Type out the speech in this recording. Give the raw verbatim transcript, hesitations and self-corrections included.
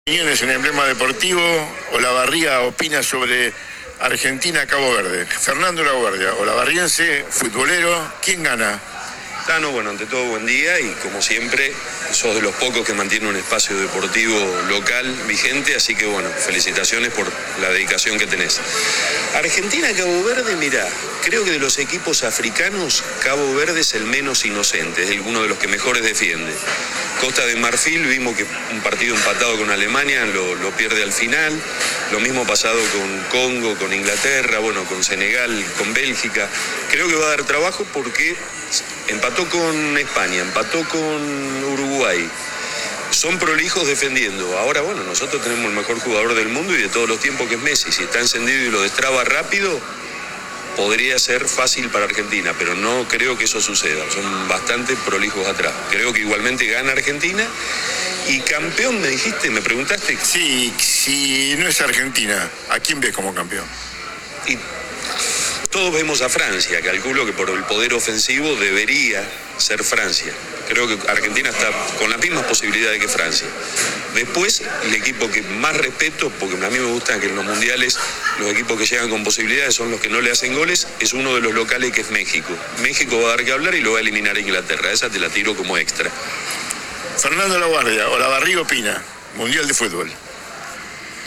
Opiniones en Emblema Deportivo. Olavarría opina sobre Argentina-Cabo Verde. Fernando Laguardia, olavarriense, futbolero, ¿quién gana? Tano, bueno, ante todo buen día y como siempre sos de los pocos que mantiene un espacio deportivo local vigente, así que bueno, felicitaciones por la dedicación que tenés. Argentina-Cabo Verde, mirá, creo que de los equipos africanos, Cabo Verde es el menos inocente, es uno de los que mejores defiende. Costa de Marfil, vimos que un partido empatado con Alemania lo, lo pierde al final, lo mismo pasado con Congo, con Inglaterra, bueno, con Senegal, con Bélgica. Creo que va a dar trabajo porque empató con España, empató con Uruguay. Son prolijos defendiendo. Ahora, bueno, nosotros tenemos el mejor jugador del mundo y de todos los tiempos, que es Messi. Si está encendido y lo destraba rápido, podría ser fácil para Argentina, pero no creo que eso suceda. Son bastante prolijos atrás. Creo que igualmente gana Argentina. Y campeón, me dijiste, me preguntaste. Sí, si no es Argentina, ¿a quién ves como campeón? Y todos vemos a Francia. Calculo que por el poder ofensivo debería ser Francia. Creo que Argentina está con las mismas posibilidades que Francia. Después, el equipo que más respeto, porque a mí me gusta que en los mundiales los equipos que llegan con posibilidades son los que no le hacen goles, es uno de los locales que es México. México va a dar que hablar y lo va a eliminar a Inglaterra. Esa te la tiro como extra. Fernando Laguardia, Olavarría opina, Mundial de Fútbol.